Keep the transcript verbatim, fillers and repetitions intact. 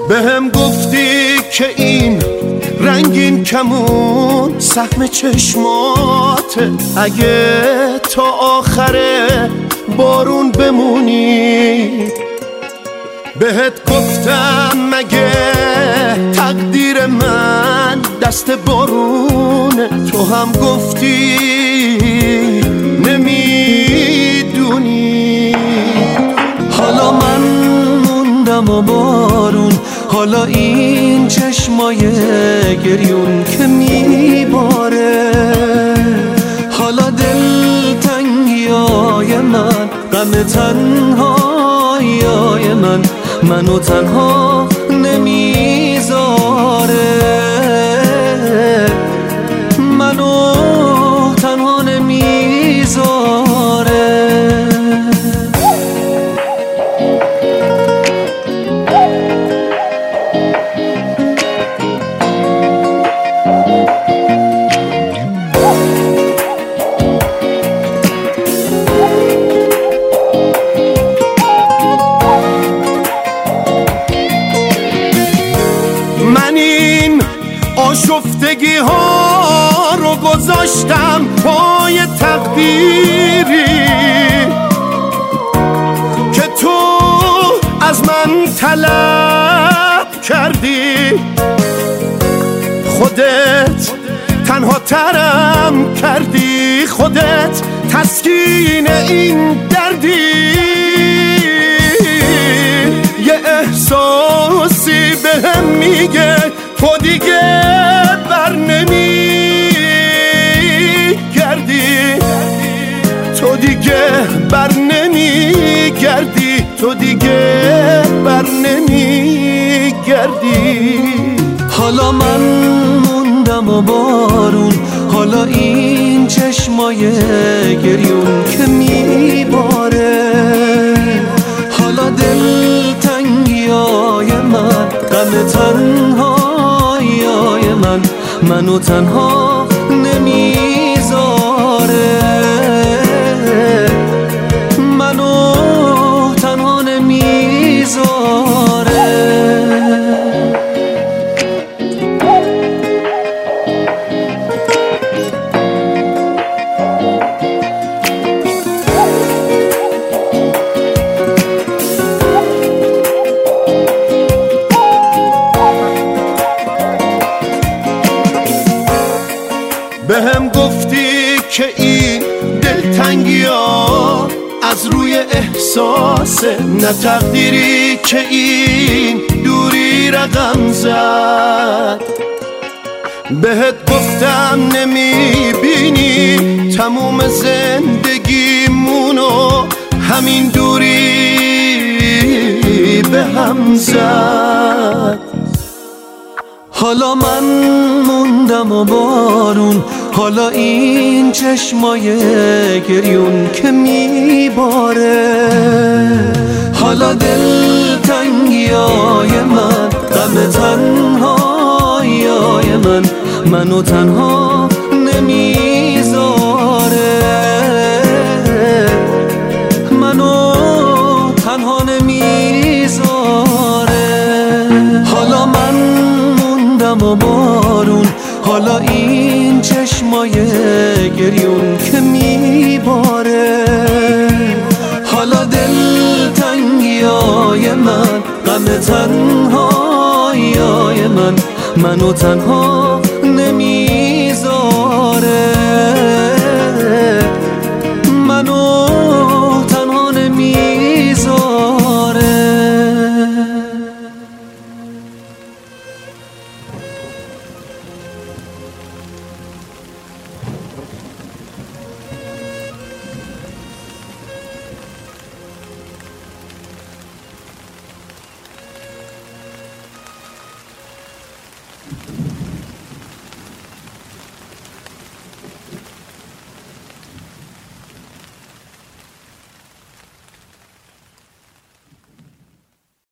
بهم گفتی که این رنگین کمون سهم چشماته، اگه تا آخر بارون بمونی. بهت گفتم مگه تقدیر من دست بارونه، تو هم گفتی نمیدونی. حالا من موندم و بارون، حالا این چشمای گریون که میباره، حالا دلتنگیای من، غم تنهاییای من منو تنها نمیذاره، منو تنها نمیذاره. من این آشفتگی ها رو گذاشتم پای تقدیری که تو از من طلب کردی. خودت تنها ترم کردی، خودت تسکین این دردی. یه احساسی بهم میگه تو دیگه بر نمیگردی، تو دیگه بر نمیگردی، تو دیگه بر نمیگردی. حالا من موندم و بارون، حالا این چشمای گریون که میباره، حالا دلتنگیای من، غم تنهاییای من منو تنها نمیذاره، منو تنها نمیذاره. بهم گفتی که این دلتنگی ها از روی احساسه، نه تقدیری که این دوری رقم زد. بهت گفتم نمیبینی تموم زندگیمونو همین دوری به هم زد. حالا من موندم و بارون، حالا این چشمای گریون که میباره، حالا دلتنگیای من، غم تنهاییای من منو تنها نمیذاره، منو تنها نمیذاره. حالا من موندم و بارون، حالا این چشمای گریون که میباره، حالا دلتنگیای من، غم تنهاییای من منو تنها نمیذاره، منو تنها نمیذاره. you